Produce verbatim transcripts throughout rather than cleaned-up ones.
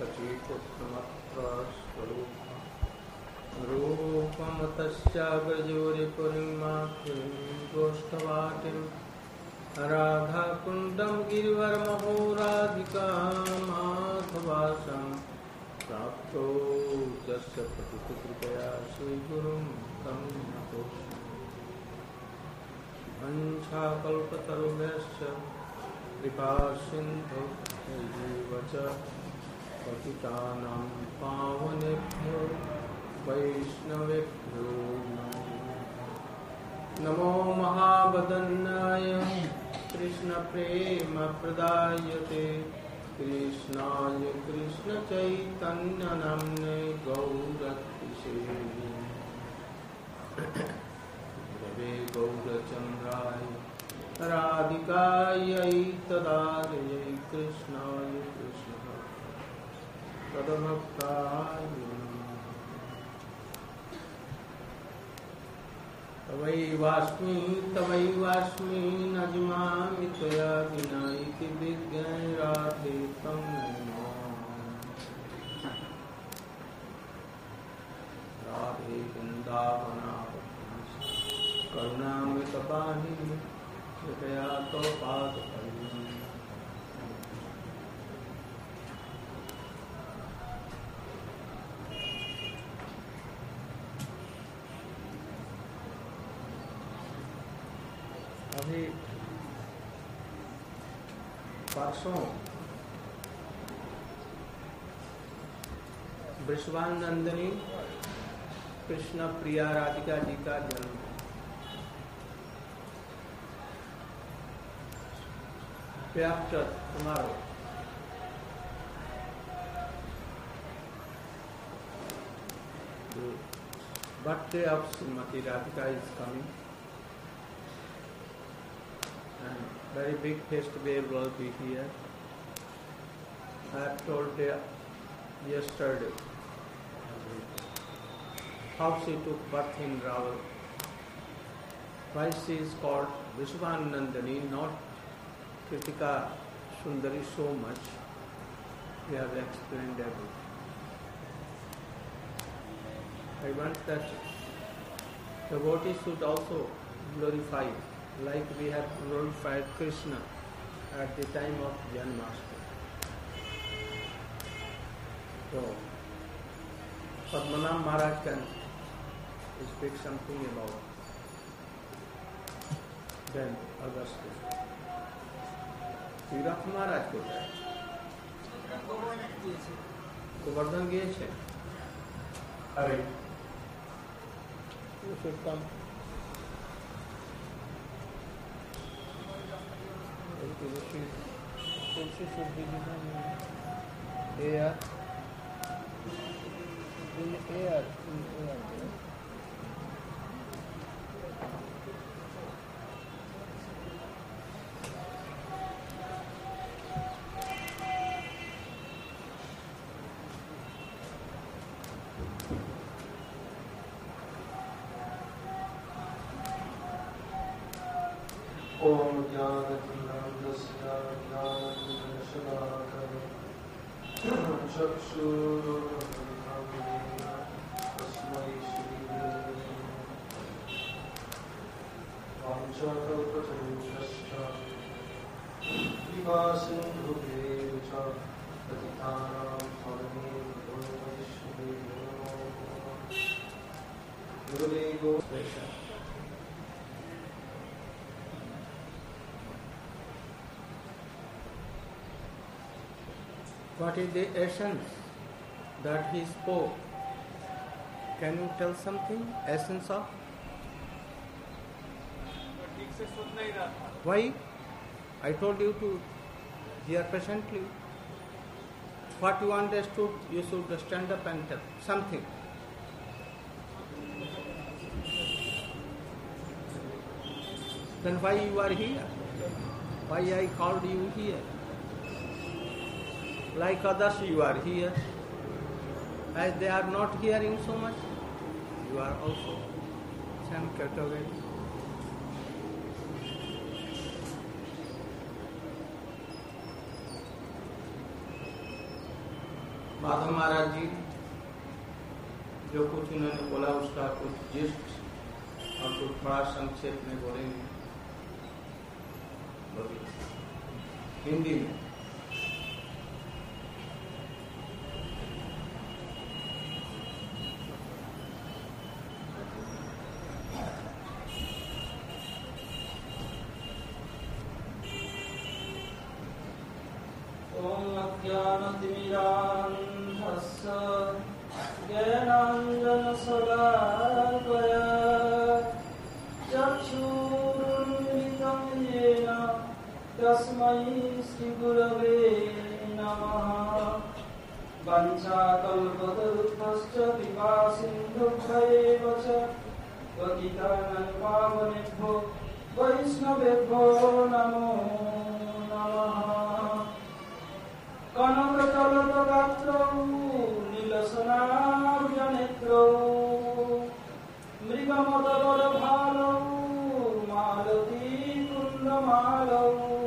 सचीपुत्रमत्र स्वरूपम् रूपं तस्याग्रजोरिपुरीमाख्यं गोष्ठवाटिं राधाकुण्डं गिरिवरमहोराधिकामाधवासं प्राप्तो यस्य पतितकृपया श्रीगुरुं तं नतोऽस्मि। वंशाकल्पतरुभ्यश्च कृपासिन्धुभ्यैव च पतितानां पावनेभ्यो वैष्णवेभ्यो नमो महावदन्याय कृष्णप्रेमप्रदायते कृष्णाय कृष्णचैतन्यनाम्ने गौरतिसे गुरवे गौरचन्द्राय राधिकायै तदालयै कृष्णाय कृष्ण तदभक्ताय तवैवास्मि तवैवास्मि न जिमामि त्वया विना इति विज्ञाय राधे तं नमामि। राधे वृन्दावनावती करुणामृतपाहिनी कृपया तव पादपल्लवम्। अभी परसों वृषभानंदिनी कृष्ण प्रिया राधिका जी का जन्म है। Day after tomorrow, the birthday of Srimati Radhika is coming. And very big festival will be here. I have told her yesterday how she took birth in Raval. Why she is called Vishwanandani, not Kritika Sundari so much. We have explained everything. I want that the devotees should also glorify, like we have glorified Krishna at the time of Janmashtami. So, Padmanabh Maharaj can speak something about then Augustus. Tirath महाराज कोথায়? গোবর্ধন গিয়েছে। আরে you should come. Tulsi should be given air in air in air. ओम ज्ञानतिमिरन्दस्य ज्ञानतिमिरशलाकरे चक्षुरुन्मिलितं तस्मै श्रीगुरवे वाञ्छाकल्पतरुभ्यश्च कृपासिन्धुभ्यैव च पतितानां पावनेभ्यो वैष्णवेभ्यो नमो गुरवे गौरचन्द्राय। What is the essence that he spoke? Can you tell something? Essence of? Why? I told you to hear patiently. What you understood, you should stand up and tell something. Then why you are here? Why I called you here? Like others, you are here. As they are not hearing so much, you are also same category. Madhav महाराज जी जो कुछ उन्होंने बोला उसका कुछ gist और कुछ थोड़ा संक्षेप में बोलेंगे हिंदी में। ओम अज्ञानतिमिरान्धस्य ज्ञानाञ्जनशलाकया चक्षुरुन्मिलितं येन तस्मै श्रीगुरवे नमः। वाञ्छाकल्पतरुभ्यश्च कृपासिन्धुभ्यैव च पतितानां पावनेभ्यो वैष्णवेभ्यो नमो नमः। कनकचलतगात्रौ नीलसनार्यनेत्रौ मृगमदबलभालौ मालतीकुन्दमालौ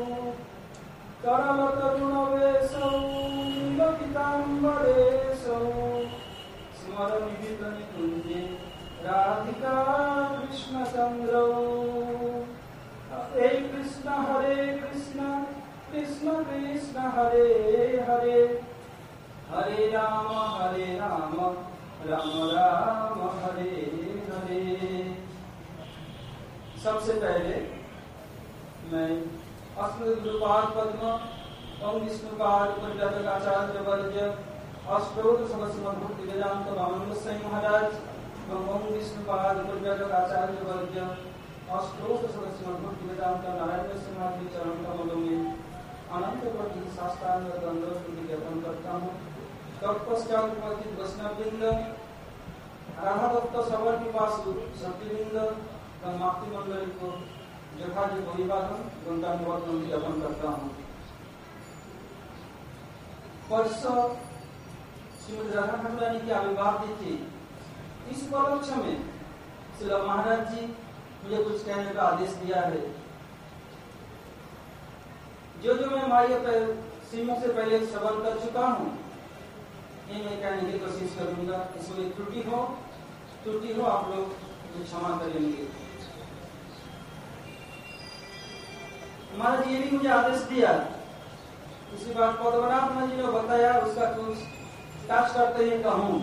करलतरुणवेशौ नीलपीताम्बरेशौ स्मरनिहितनिकुञ्जे राधिका कृष्णचन्द्रौ। हे कृष्ण हरे कृष्ण कृष्ण कृष्ण हरे हरे हरे राम हरे राम राम राम हरे हरे। सबसे पहले मैं अष्टगुरुपाद पद्म ओम विष्णुपाद परिव्राजक आचार्य वर्य अष्टोत्तर सहस्रनाम भक्ति वेदांत वामन गोस्वामी महाराज एवं ओम विष्णुपाद परिव्राजक आचार्य वर्य अष्टोत्तर सहस्रनाम भक्ति वेदांत नारायण गोस्वामी जी चरण कमलों में अनंत कोटि साष्टांग दंडवत ज्ञापन करता हूँ। तत्पश्चात उपस्थित वैष्णववृंद, राधा भक्त सबर पिपासु शक्तिवृंद एवं मातृ मंडली को यथाजी अभिवादन दंडानुवादन ज्ञापन करता हूँ। परसों श्रीमती राधा ठाकुरानी की आविर्भाव तिथि, इस उपलक्ष्य में श्री महाराज जी मुझे कुछ कहने का आदेश दिया है। जो जो मैं माया श्रीमुख से पहले श्रवण कर चुका हूँ ये मैं कहने की कोशिश करूंगा। इसमें त्रुटि हो त्रुटि हो आप लोग क्षमा करेंगे। महाराज ये भी मुझे आदेश दिया, उसके बाद पद्मनाभ जी ने बताया उसका कुछ टाच करते ही कहूँ।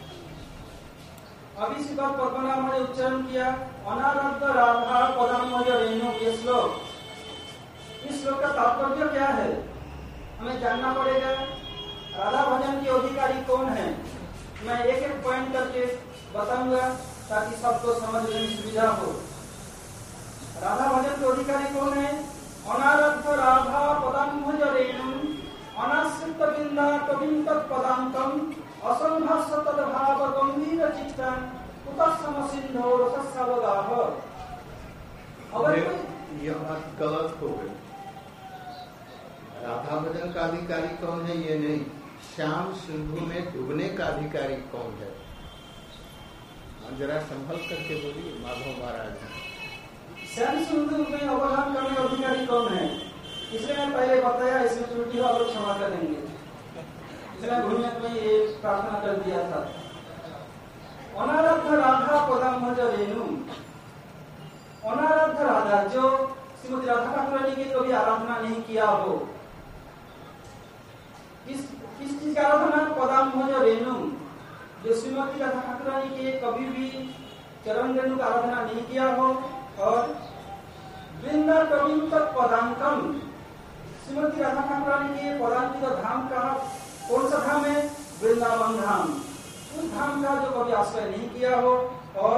अभी इसी बात पद्मनाभ ने उच्चारण किया अनारब्ध राधा पदाम्बज रेणु। ये श्लोक, इस श्लोक का तात्पर्य क्या है हमें जानना पड़ेगा। राधा भजन के अधिकारी कौन है मैं एक एक पॉइंट करके बताऊंगा ताकि सबको समझने में सुविधा हो। राधा भजन के अधिकारी कौन है? अनारब्ध राधा पदाम्बज रेणु अनाश्रित बिंदा कविं तत्पदांकम असंभाष्य तद्भाव गंभीर चित्तं कुतस्सम सिंधो रसस्सवगाह। अगर यह बात गलत हो गई। राधा भजन का अधिकारी कौन है ये नहीं, श्याम सिंधु में डूबने का अधिकारी कौन है? जरा संभल करके बोलिए माधव महाराज। श्याम सिंधु में अवधान करने का अधिकारी कौन है? इसलिए मैं पहले बताया, इसमें त्रुटि हो आप लोग क्षमा करेंगे। इसलिए भूमिक में ये प्रार्थना कर दिया था। अनारब्ध राधा पदाम्बज रेणु, अनारब्ध राधा जो श्रीमती राधा ठाकुरानी की कभी आराधना नहीं किया हो, किस किस चीज का आराधना? पदाम्बज रेणु, जो श्रीमती राधा ठाकुरानी के कभी भी चरण रेणु का आराधना नहीं किया हो। और वृंदा कविं तत्पदांकम, श्रीमती राधा ठाकुरानी के पदांकित धाम का कौन सा धाम है? वृंदावन धाम। उस धाम का जो कभी आश्रय नहीं किया हो। और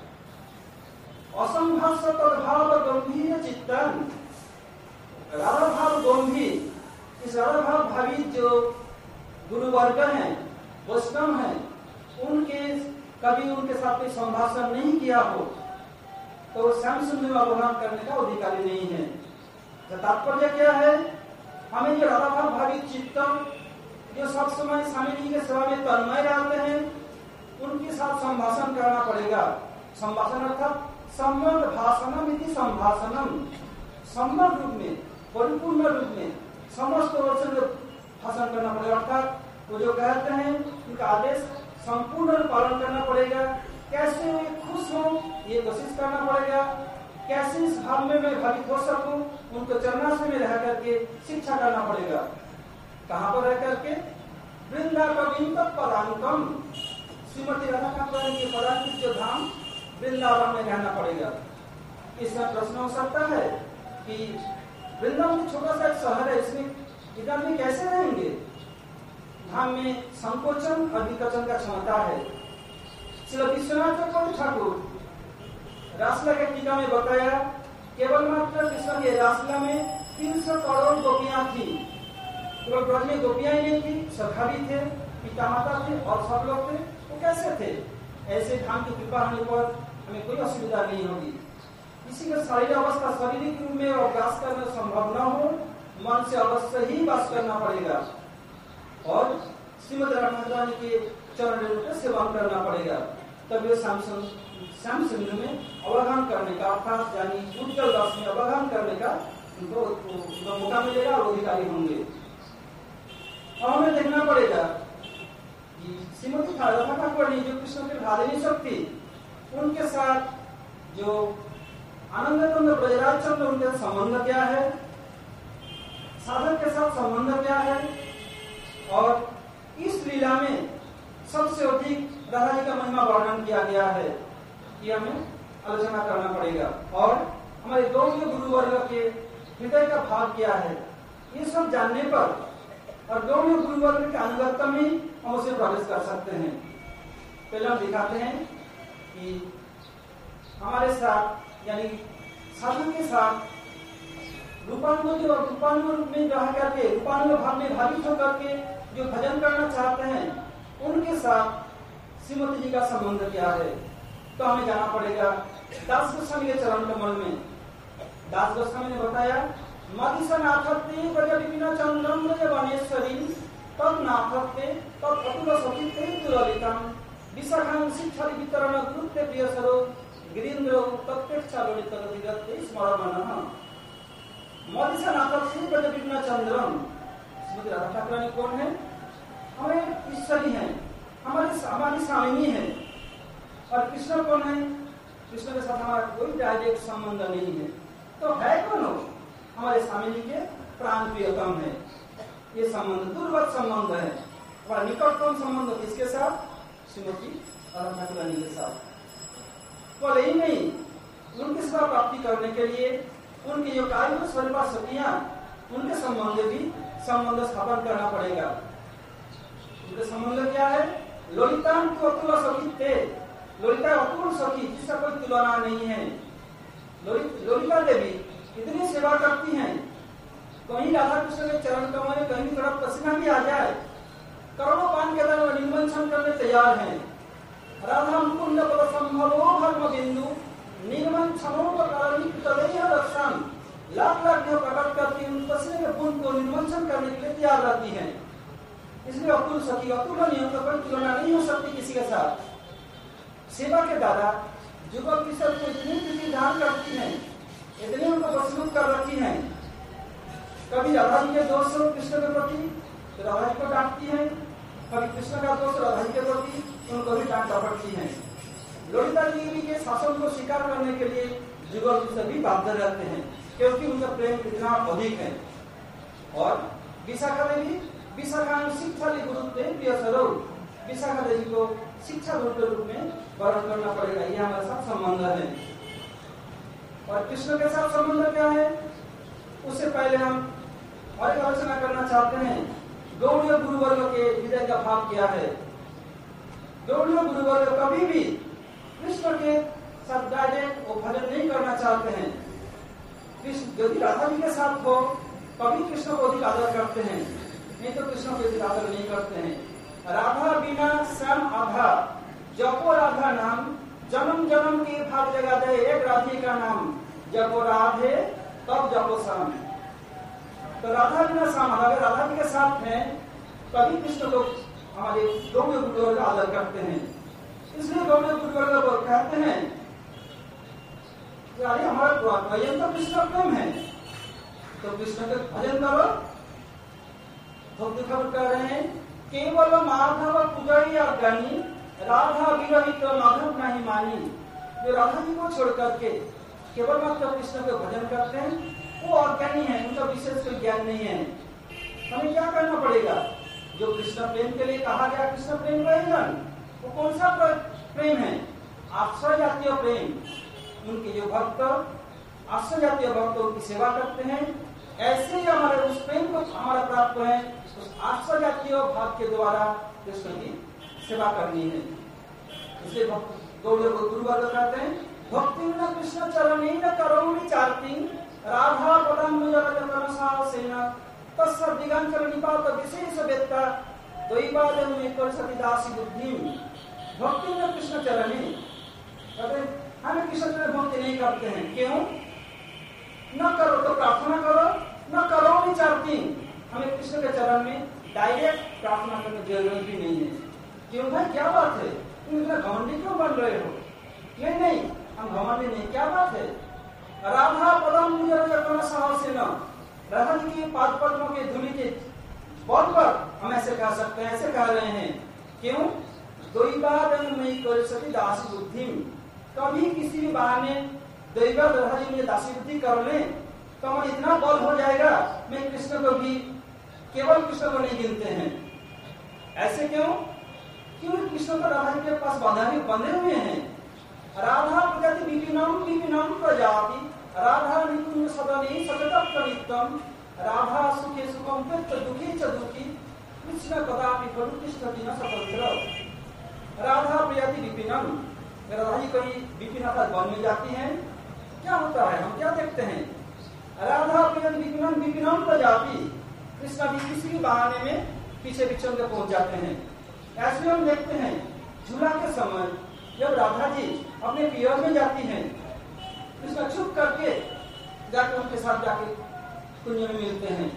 असंभाष्य तद्भाव गंभीर चित्तन, राधा भाव गंभीर, इस राधा भाव भावी जो गुरुवर्ग है, वैष्णव है, उनके कभी उनके साथ कोई संभाषण नहीं किया हो तो श्याम सिंधु में अवधान करने का अधिकारी नहीं है। तो तात्पर्य क्या है? हमें जो राधा भाव भावी चित्त जो सब समय स्वामी जी के सेवा में तन्मय रहते हैं उनके साथ संभाषण करना पड़ेगा। संभाषण अर्थात सम्यक भाषणम इति संभाषणम, सम्यक रूप में परिपूर्ण रूप में समस्त ओर से भाषण करना पड़ेगा। अर्थात वो जो कहते हैं उनका आदेश संपूर्ण पालन करना पड़ेगा। कैसे वे खुश हो ये कोशिश करना पड़ेगा। कैसे इस भाव में मैं भावित हो सकूं, उनको चरणाश्रय में रह करके शिक्षा करना पड़ेगा। कहाँ पर रह करके? वृंदावन पदांकम, श्रीमती राधा ठाकुर के पदांकित जो धाम वृंदावन में रहना पड़ेगा। इसमें प्रश्न हो सकता है कि वृंदावन छोटा सा एक शहर है, इसमें इधर में कैसे रहेंगे? धाम में संकोचन और विकचन का क्षमता है। श्री विश्वनाथ चक्रवर्ती ठाकुर रासला के टीका में बताया, केवल मात्र कृष्ण के रासला में तीन सौ करोड़ गोपियां थी। केवल ब्रज में गोपियां ही नहीं थी, सखा भी थे, पिता माता थे और सब लोग थे। वो कैसे थे? ऐसे धाम की कृपा होने पर हमें कोई असुविधा नहीं होगी। किसी का शारीरिक अवस्था शारीरिक रूप में अभ्यास करना संभव न हो, मन से अवश्य ही वास करना पड़ेगा और श्रीमद राधा के चरण रेणु का सेवन करना पड़ेगा। तब वे श्याम सुंदर में अवगाहन करने का अर्थात यानी उज्जवल दास में अवगाहन करने का उनको मौका मिलेगा और अधिकारी होंगे। और हमें देखना पड़ेगा कि श्रीमती राधा ठाकुर ने जो कृष्ण के भादिनी शक्ति उनके साथ जो आनंद ब्रजराज चंद्र उनके संबंध क्या है, साधक के साथ संबंध क्या है, और इस लीला में सबसे अधिक राधा जी का महिमा वर्णन किया गया है, ये हमें आलोचना करना पड़ेगा। और हमारे गौड़ीय गुरु वर्ग के हृदय का भाव क्या है, ये सब जानने पर और गौड़ीय गुरु वर्ग के अनुगत्य में हम उसे प्रवेश कर सकते हैं। पहले हम दिखाते हैं कि हमारे साथ यानी साधु के साथ रूपानुग और रूपानुग में रह करके रूपानुग भाव में भावित होकर के जो भजन करना चाहते हैं उनके साथ श्रीमती जी का संबंध क्या है, तो हमें जाना पड़ेगा दास गोस्वामी के चरण कमल में। दास गोस्वामी ने बताया, मदिसनाथत्ते ब्रजविपिन चंद्रम ब्रजवनेश्वरी तद नाथत्ते तद अतुल सखिते दुललितम विशाखां शिक्षारि वितरण गुरुत्ते प्रियसरो गिरीन्द्र प्रत्यक्षालोलित गतिगते स्मरणमनः। मदिसनाथत्ते ब्रजविपिन चंद्रम, श्रीमती राधा ठाकुरानी कौन है? हमें ईश्वरी है, हमारी हमारी स्वामिनी है। और कृष्ण कौन है? कृष्ण के साथ हमारा कोई डायरेक्ट संबंध नहीं है, तो है कौन? हमारे स्वामिनी के प्राण प्रियतम है। ये संबंध दूरवर्त संबंध है। हमारा निकटतम संबंध किसके साथ? श्रीमती राधा ठाकुरानी के साथ। तो यही नहीं, उनकी सेवा प्राप्ति करने के लिए उनकी जो कार्य स्वरूपा सखियां उनके संबंध भी संबंध स्थापन करना पड़ेगा। उनके संबंध क्या है? ललिता तो अतुल सखी थे, ललिता अतुल सखी जिसका कोई तुलना नहीं है। ललिता देवी इतनी सेवा करती हैं, कहीं राधा कृष्ण के चरण कमल में कहीं थोड़ा पसीना भी आ जाए, करोड़ों पान के दर निर्मंशन करने तैयार हैं। राधा मुकुंद पद संभवो धर्म बिंदु निर्मंशनो दर्शन, लाख लाख जो प्रकट करती उन पसीने के बूंद को निर्मंशन करने के लिए तैयार रहती हैं। इसलिए अतुल सखी अतुलनीय तो कोई तुलना नहीं हो सकती किसी के साथ। सेवा के दादा युवक किशोर को इतनी प्रीति धारण करती हैं, इतनी उनको प्रस्तुत कर रखी हैं। कभी राधा जी के दोष कृष्ण के प्रति तो राधा जी को डांटती हैं, कभी कृष्ण का दोष राधा जी के प्रति उनको भी डांट पड़ती है। ललिता देवी के शासन को स्वीकार करने के लिए युवक सभी बाध्य रहते हैं, क्योंकि उनका प्रेम इतना अधिक है। और विशाखा देवी विशाखा शिक्षा गुरुत्व प्रिय सरो, विशाखा देवी को शिक्षा गुरु के रूप में वर्ण करना पड़ेगा। यह हमारे साथ संबंध है। और कृष्ण के साथ संबंध क्या है, उससे पहले हम और एक आलोचना करना चाहते हैं। गौड़ीय गुरुवर्ग के हृदय का भाव क्या है? गौड़ीय गुरुवर्ग कभी भी कृष्ण के साथ डायरेक्ट वो भजन नहीं करना चाहते हैं। कृष्ण यदि राधा जी के साथ हो कभी कृष्ण को अधिक आदर करते हैं, नहीं तो कृष्ण को अधिक आदर नहीं करते हैं। राधा बिना श्याम आधा, जपो राधा नाम जन्म जन्म की भाग जगा दे एक राधे का नाम, जपो राधे तब जपो श्याम। तो राधा बिना श्याम अगर राधा जी के साथ हैं तभी कृष्ण लोग हमारे गौड़ीय गुरुवर्ग का आदर करते हैं। इसलिए गौड़ीय गुरुवर्ग लोग कहते हैं कि अरे हमारा भजन तो कृष्ण प्रेम है, तो कृष्ण का भजन करो। भक्ति खबर कर रहे हैं केवल माधव पुजई और गणी राधा विरहित माधव नहीं मानी। जो राधा जी को छोड़ करके केवल मात्र कृष्ण के भजन करते हैं वो अज्ञानी है, उनका विशेष कोई ज्ञान नहीं है। हमें क्या करना पड़ेगा? जो कृष्ण प्रेम के लिए कहा गया कृष्ण प्रेम प्रयोजन, वो कौन सा प्रेम है? आश्रय जातीय प्रेम। उनके जो भक्त आश्रय जातीय भक्त उनकी सेवा करते हैं, ऐसे ही हमारे उस प्रेम को हमारा प्राप्त है, उस आश्रय जातीय भाव के द्वारा कृष्ण की सेवा करनी है। इसलिए दो लोग गुरुवर्ग कहते हैं भक्ति न कृष्ण चरणी न करोमि चार्ति राधा पदम सेना तस्य दिगंतर निपात विशेष वेत्ता द्वैवादन में कर सती दासी बुद्धि। भक्ति न कृष्ण चरणी, कहते हम कृष्ण चरण भक्ति नहीं करते हैं। क्यों? न करो तो प्रार्थना करो, न करो भी चाहती। हमें कृष्ण के चरण में डायरेक्ट प्रार्थना करने की जरूरत भी नहीं है। क्यों भाई, क्या बात है, तुम इतना घमंडी क्यों बन रहे हो? नहीं नहीं, हम घमंडी नहीं, क्या बात है? राधा पदम साहस न, राधा जी के पाद पद्मों के धूलि के बल पर हम ऐसे कह सकते हैं, ऐसे कह रहे हैं। क्यों? द्वैवादन में कर सती दासी बुद्धि। कभी किसी भी बहाने दैवत राधा जी में दासी बुद्धि कर ले तो हमारा इतना बल हो जाएगा, मैं कृष्ण को भी केवल कृष्ण को नहीं गिनते हैं। ऐसे क्यों? क्यों कृष्ण को राधा जी के पास बंधे बंधे हुए हैं। राधा प्रगति विपिनम विपिनम प्रजाति राधा निकुंज सदने सतत नित्यम राधा सुखे सुखम पित्त दुखी च दुखी कृष्ण कदापि खलु तिष्ठति न स्वतंत्र। राधा प्रगति विपिनम, राधा जी कभी विपिनता वन में जाती हैं, क्या होता है? हम क्या देखते हैं? राधा प्रगति विपिनम विपिनम प्रजाति, कृष्ण भी किसी भी बहाने में पीछे पीछे उनके पहुंच जाते हैं। ऐसे हम देखते हैं झूला के समय जब राधा जी अपने पियर में जाती हैं, कृष्ण छुप करके जाकर उनके साथ जाके कुंज में मिलते हैं।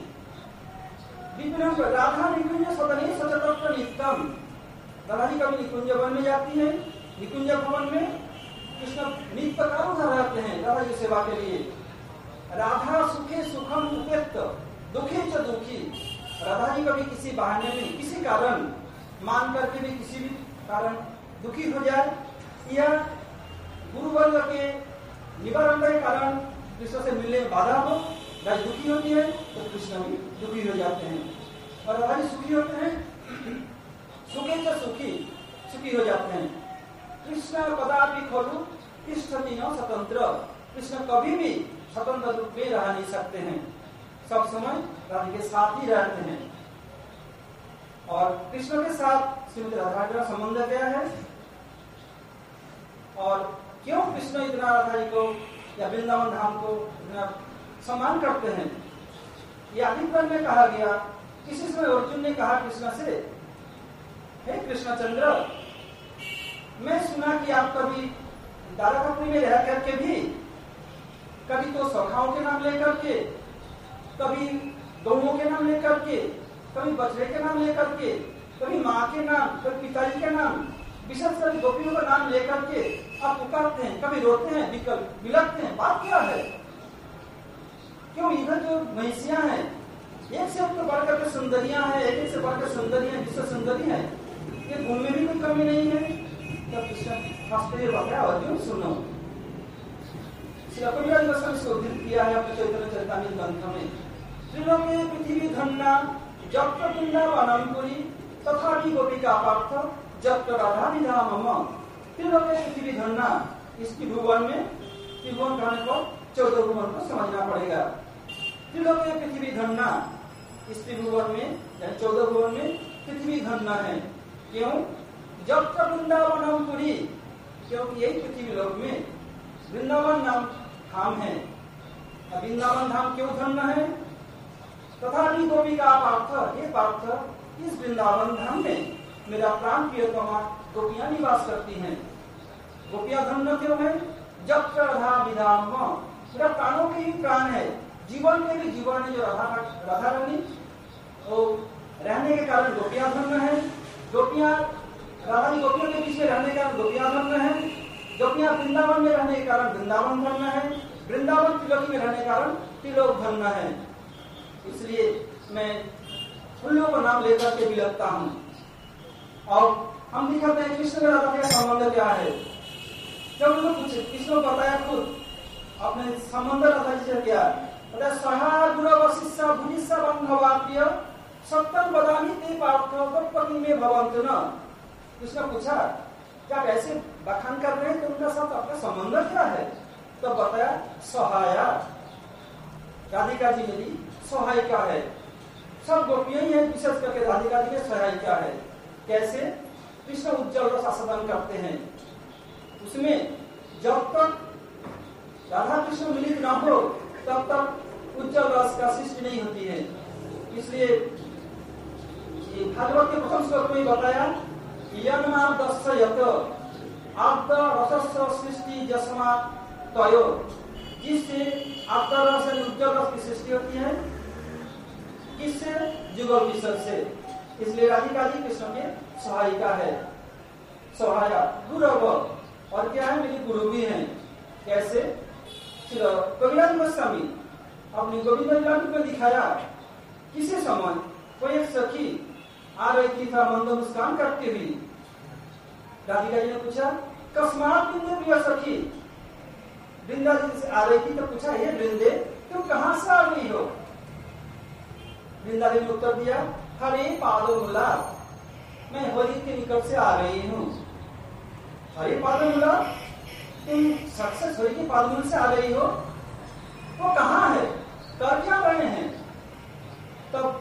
विपिनम राधा निकुंज सदने सचतत्व नित्यम, राधा जी कभी निकुंज वन में जाती है, निकुंज भवन में कृष्ण नित्य कारों रहते हैं राधा जी सेवा के लिए। राधा सुखे सुखम उपेत्त दुखी च दुखी, राधा जी कभी किसी बहाने में किसी कारण मान करके भी किसी भी कारण दुखी हो जाए या गुरुवर्ग के निवारण के कारण कृष्ण से मिलने में बाधा हो, राधा दुखी होती है तो कृष्ण भी दुखी हो जाते हैं। और राधा जी सुखी होते हैं, सुखे च सुखी सुखी हो जाते हैं। कृष्ण कदापि खलु तिष्ठति न स्वतंत्र, कृष्ण कभी भी स्वतंत्र रूप में रह नहीं सकते हैं, सब समय राधा के साथ ही रहते हैं। और कृष्ण के साथ श्रीमती राधा का संबंध क्या है और क्यों कृष्ण इतना राधा जी को या वृंदावन धाम को इतना सम्मान करते हैं? ये आदित्य में कहा गया। किसी समय अर्जुन ने कहा कृष्ण से, हे कृष्णचंद्र, मैं सुना कि आप कभी द्वारकापुरी में रह करके भी कभी तो सखाओं के नाम लेकर के, कभी गौओं के नाम लेकर के, कभी बछड़े के नाम लेकर के, कभी माँ के नाम, कभी पिताजी के नाम, विशेषकर गोपियों का नाम लेकर के आप पुकारते हैं, कभी रोते हैं, विकल बिलखते हैं। बात क्या है? क्यों? इधर जो महिषियां हैं एक से तो बढ़कर के सुंदरियां हैं, एक एक से बढ़कर सुंदरियां विश्व सुंदरी हैं, ये गुण में भी कोई कमी नहीं है। तब कृष्ण शास्त्रीय बताया अर्जुन सुनो, श्री कपिल इसको उद्धृत किया है अपने चैतन्य चरितामृत ग्रंथ में। त्रिलोके पृथ्वी धन्ना जप्त वृंदावनपुरी तथापि गोपिका पार्थ जप्त राधा विधा मम। त्रिलोके पृथ्वी धन्ना, इस त्रिभुवन में त्रिभुवन कहने पर चौदह भुवन को समझना पड़ेगा। त्रिलोके पृथ्वी धन्ना, इस त्रिभुवन में यानी चौदह भुवन में पृथ्वी धन्ना है। क्यों? जप्त वृंदावनपुरी, क्योंकि यही पृथ्वी लोक में वृंदावन नाम धाम है। वृंदावन धाम क्यों धन्य है? तथापि गोपिका पार्थ, ये पार्थ इस वृंदावन धाम में मेरा प्राण प्रियतमा गोपियां निवास करती हैं। गोपियां धन्य क्यों है? जब राधा विधाम, मेरा प्राणों के ही प्राण है, जीवन के भी जीवन है। जो राधा राधा रानी वो रहने के कारण गोपियां धन्य है। गोपियां राधा जी गोपियों के बीच में रहने के कारण गोपियां धन्य है। गोपियां वृंदावन में रहने के कारण वृंदावन धन्य है। वृंदावन त्रिलोकी में रहने के कारण त्रिलोक धन्य है। इसलिए मैं उन लोगों का नाम लेकर के भी लगता हूँ। और हम दिखाते हैं कृष्ण और राधा का संबंध क्या है। जब उन्होंने पूछे, कृष्ण को बताया खुद अपने संबंध राधा जी से क्या, बताया सहा गुरु वशिष्य भूरिष्य बंधवाप्य सप्तम बदामी ते पार्थ पत्नी में भवंत न। कृष्ण पूछा क्या आप ऐसे बखान कर रहे हैं तो उनका साथ आपका संबंध क्या है? तो बताया सहाया, राधिका जी मेरी सहायिका है। सब गोपियां ही है, विशेष करके राधिका जी की सहायिका है। कैसे? कृष्ण उज्जवल रस आस्वादन करते हैं, उसमें जब तक राधा कृष्ण मिलित ना हो तब तक उज्जवल रस का सृष्टि नहीं होती है। इसलिए भागवत के प्रथम श्लोक में बताया यन्मा दर्शयत आब्द रसस्य सृष्टि जस्मा तयो, जिससे आब्द रस से उज्जवल रस की सृष्टि होती है। किससे? जुगल किशोर से। इसलिए राधिका जी कृष्ण के सहायिका है, सहाया गुरु, और क्या है? मेरी गुरु भी है। कैसे? कविराज गोस्वामी अपनी गोविंद लीला में दिखाया किसी समय कोई एक सखी आ रही थी, था मंद मुस्कान करती हुई। राधिका जी ने पूछा कस्मात वृंदे प्रिय सखी, वृंदा जी से आ रही थी तो पूछा हे वृंदे तुम कहां से आ रही हो? वृंदा जी ने उत्तर दिया हरे पादोमुला, मैं होली के निकट से आ रही हूँ। हरे पादोमुला, तुम सक्सेस होली के पादमूल से आ रही हो? वो कहाँ है, कर क्या रहे हैं? तब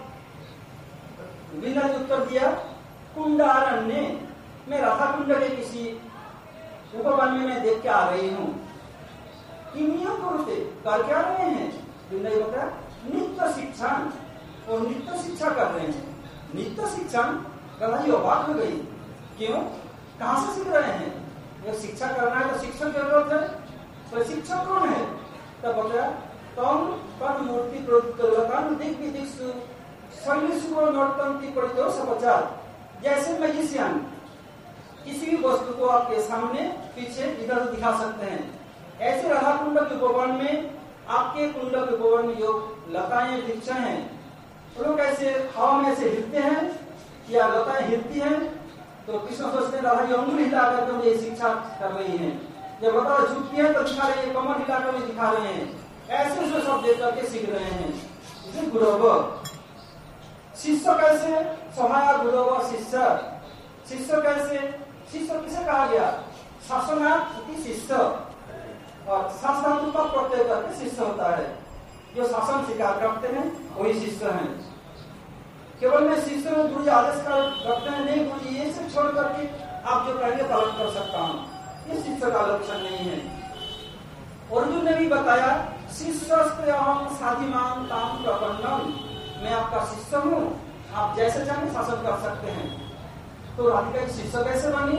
वृंदा जी उत्तर दिया कुंडारण्य, मैं राधा कुंड के किसी उपवन में मैं देख के आ रही हूँ। किमिया करते, कर क्या रहे हैं? वृंदा जी बताया नित्य शिक्षण, वो नित्य शिक्षा कर रहे हैं। नित्य शिक्षण, राधा जी अबाक हो गई, क्यों? कहाँ से सीख रहे हैं? ये शिक्षा करना है तो शिक्षक की जरूरत है, तो शिक्षक कौन है? तब बताया तम पर मूर्ति प्रदुत्तरवतन दिख विदिक्षु शैलिशु नर्तंती परितो सपचार। जैसे मैजिशियन किसी भी वस्तु को आपके सामने पीछे इधर दिखा सकते हैं, ऐसे राधा कुंड के उपवन में, आपके कुंड के उपवन में जो लताएं वृक्ष हैं, लोग ऐसे हवा में ऐसे हिलते हैं या लताएं हिलती हैं, तो कृष्ण सोचते हैं राधा जी अंगुली हिला करके मुझे शिक्षा कर रही हैं। जब लता झुकती है तो दिखा रही है, कमर हिला कर दिखा रहे हैं, ऐसे उसमें सब देख करके सीख रहे हैं। इसे गुरु। शिष्य कैसे? सहाया गुरु शिष्य। शिष्य कैसे? शिष्य किसे कहा गया? शासनार्थी शिष्य, और शासन का प्रत्यय करके शिष्य होता है। जो शासन स्वीकार करते हैं वही शिष्य हैं। केवल मैं शिष्य में गुरु जी आदेश कर रखते हैं, नहीं गुरु जी ये सब छोड़ करके आप जो कहेंगे पालन कर सकता हूँ, ये शिष्य का लक्षण नहीं है। अर्जुन ने भी बताया शिष्यस्ते अहम साधिमान ताम प्रपन्नम, मैं आपका शिष्य हूँ, आप जैसे चाहें शासन कर सकते हैं। तो राधिका की शिष्य कैसे बनी?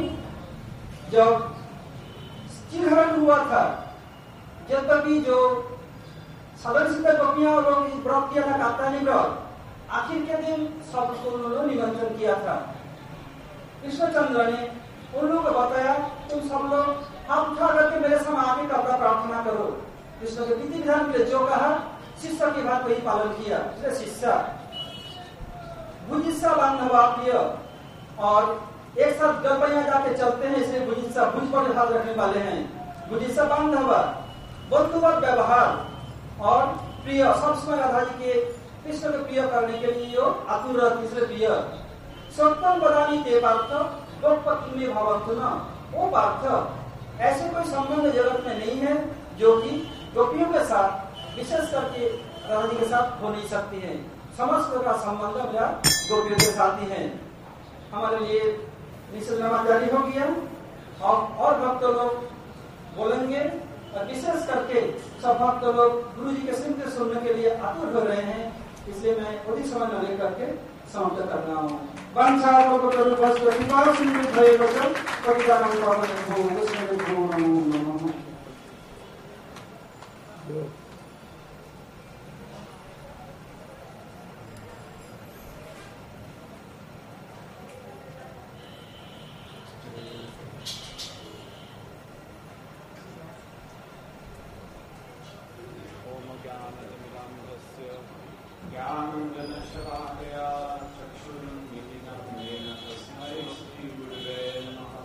जब चिरहरण हुआ था, जब तभी जो साधन सिद्ध गोपियां और व्रत किया था कात्यायनी व्रत, आखिर के दिन सबको उन्होंने निमंत्रण किया था। कृष्णचंद्र ने उन लोगों को बताया तुम सब लोग हाथ उठा करके मेरे सामने आके कपड़ा प्रार्थना करो। कृष्ण के विधि विधान के जो कहा शिष्य की बात वही पालन किया। शिष्य भुजिस्सा बांधवाप्य, और एक साथ गलबैया जाके चलते हैं, इसलिए भुजिस्सा भुज पर हाथ रखने वाले हैं। भुजिस्सा बांधवा बंधुवत व्यवहार और प्रिय, सब समय राधा जी के कृष्ण के प्रिय करने के लिए आतुर रहती, इसलिए प्रिय। सप्तम बदानी ते पार्थ गोपति में भवंतु न, वो पार्थ ऐसे कोई संबंध जगत में नहीं है जो कि गोपियों के साथ, विशेष करके राधा जी के साथ हो नहीं सकती है। समस्त का संबंध मेरा गोपियों के साथ ही है। हमारे लिए निषेधनामा जारी हो गया, और और भक्त लोग बोलेंगे, और विशेष करके सब भक्त लोग गुरु जी के सिमते सुनने के लिए आतुर हो रहे हैं, इसलिए मैं अधिक समय न लेकर के समाप्त कर रहा हूँ। ज्ञानञ्जनशलाकया चक्षुरुन्मीलितं येन तस्मै श्रीगुरवे नमः.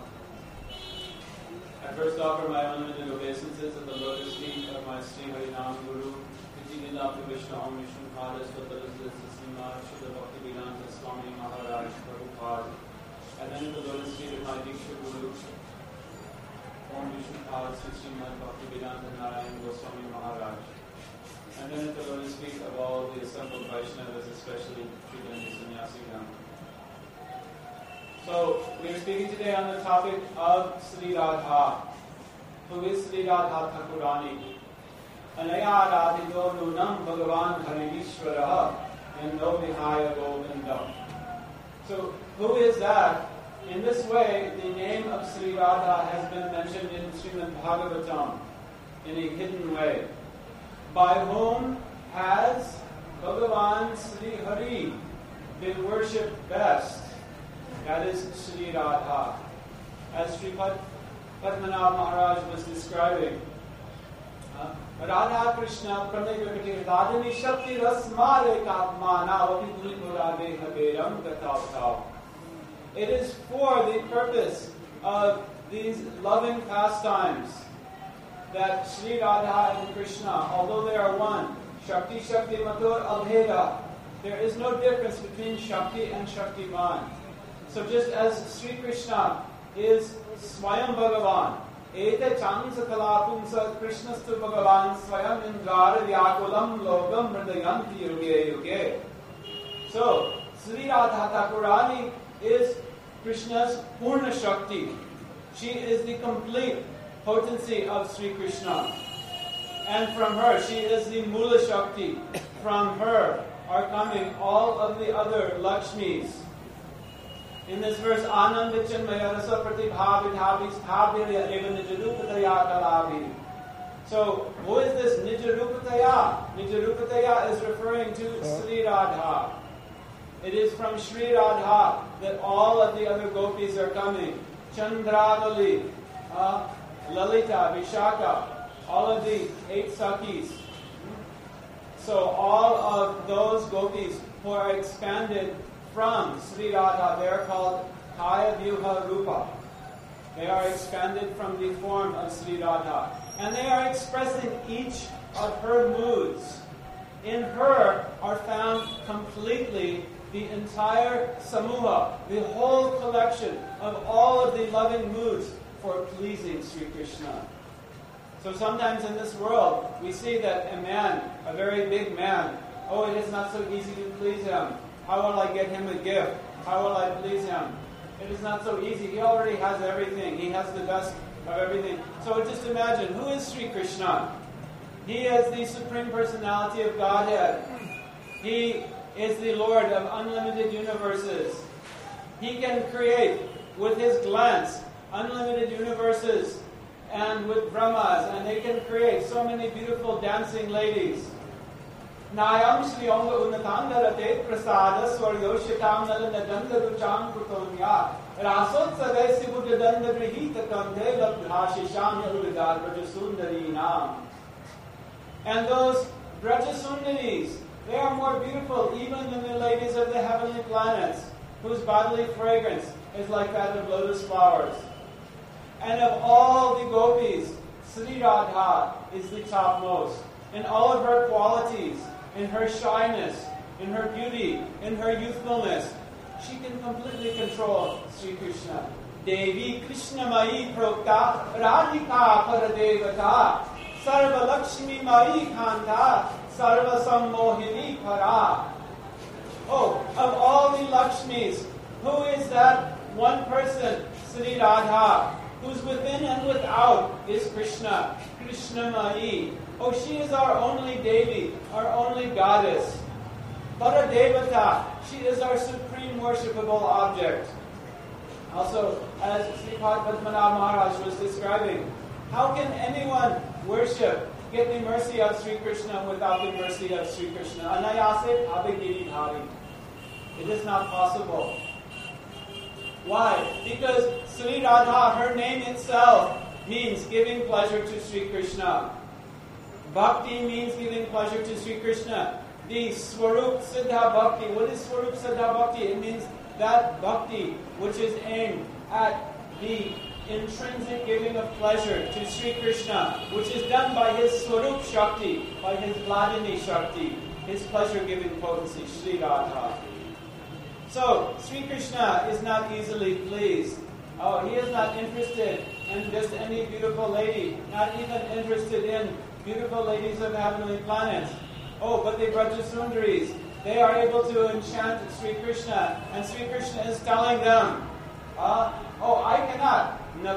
I first offer my unlimited obeisances at the lotus feet of my Sri Harinam Guru, Vijayinatha Vishnu Om Vishnu Pada Svatara Sima Shuddha Bhaktivedanta Swami Maharaj Prabhupada, and then at the lotus feet of my Diksha Guru, Om Vishnu Pada Srimad Bhaktivedanta Narayan Goswami Maharaj, and then at the lotus feet of all the assembled Vaishnavas, especially Sridhar Sannyasi Gama. So, we are speaking today on the topic of Sri Radha. Who is Sri Radha Thakurani? Anaya Radhito Nunam Bhagavan Harinishwaraha Yando Vihaya Govindam. So, who is that? In this way, the name of Sri Radha has been mentioned in Srimad Bhagavatam in a hidden way. By whom has Bhagavan Sri Hari been worshipped best? That is Sri Radha. As Sri Padmanabh Maharaj was describing, uh, Radha Krishna Pranay Radhani Shakti Rasmare Katmana Vapi Murade Haberam Gatavtav. It is for the purpose of these loving pastimes that Sri Radha and Krishna, although they are one, Shakti Shakti Matur Abheda, there is no difference between Shakti and Shaktiman. So just as Sri Krishna is Swayam Bhagavan, Ete Chansa Kalapunsa Krishnastu Bhagavan Swayam Indra Vyakulam Logam Mridayanti Yuge Yuge. So, Sri Radha Thakurani is Krishna's Purna Shakti. She is the complete potency of Sri Krishna. And from her, she is the Mula Shakti. From her are coming all of the other Lakshmis. In this verse, Ananda Chinmaya Rasa Pratibha Vidhavi Sthabhirya Eva Nijarupataya Kalabhi. So, who is this Nijarupataya? Nijarupataya is referring to Sri Radha. It is from Sri Radha that all of the other gopis are coming. Chandravali, uh, Lalita, Vishaka, all of the eight Sakis. So all of those gopis who are expanded from Sri Radha, they are called Kaya Vyuha Rupa. They are expanded from the form of Sri Radha. And they are expressing each of her moods. In her are found completely the entire samuha, the whole collection of all of the loving moods for pleasing Sri Krishna. So sometimes in this world, we see that a man, a very big man, oh, it is not so easy to please him. How will I get him a gift? How will I please him? It is not so easy. He already has everything. He has the best of everything. So just imagine, who is Sri Krishna? He is the Supreme Personality of Godhead. He is the Lord of unlimited universes. He can create with his glance unlimited universes and with Brahmas, and they can create so many beautiful dancing ladies. Nayam Shri Onga Unatanga Rate Prasada Swaryoshitam Nalanadanda Rucham Kutonya Rasot Sadesi Buddhadanda Grihita Kande Labhashisham Yahuridar Brajasundari Nam. And those Brajasundaris, they are more beautiful even than the ladies of the heavenly planets, whose bodily fragrance is like that of lotus flowers. And of all the gopis, Sri Radha is the topmost. In all of her qualities, in her shyness, in her beauty, in her youthfulness, she can completely control Sri Krishna. Devi Krishna Mai Prokta Radhika Paradevata Sarva Lakshmi Mai Kanta Sarva Sammohini Para. Oh, of all the Lakshmis, who is that one person, Sri Radha, who's within and without is Krishna, Krishna Mai. Oh, she is our only Devi, our only goddess. Paradevata, she is our supreme worshipable object. Also, as Sri Padmanabh Maharaj was describing, how can anyone worship, get the mercy of Sri Krishna without the mercy of Sri Krishna? Anayase bhavagiri bhavi. It is not possible. Why? Because Sri Radha, her name itself, means giving pleasure to Sri Krishna. Bhakti means giving pleasure to Sri Krishna. the Swarup Siddha Bhakti. What is Swarup Siddha Bhakti? It means that bhakti which is aimed at the intrinsic giving of pleasure to Sri Krishna, which is done by his Swarup Shakti, by his Vladini Shakti, his pleasure-giving potency, Sri Radha. So, Sri Krishna is not easily pleased. Oh, he is not interested in just any beautiful lady, not even interested in beautiful ladies of heavenly planets. Oh, but the Brajasundaris, they are able to enchant Sri Krishna, and Sri Krishna is telling them, uh, oh, I cannot.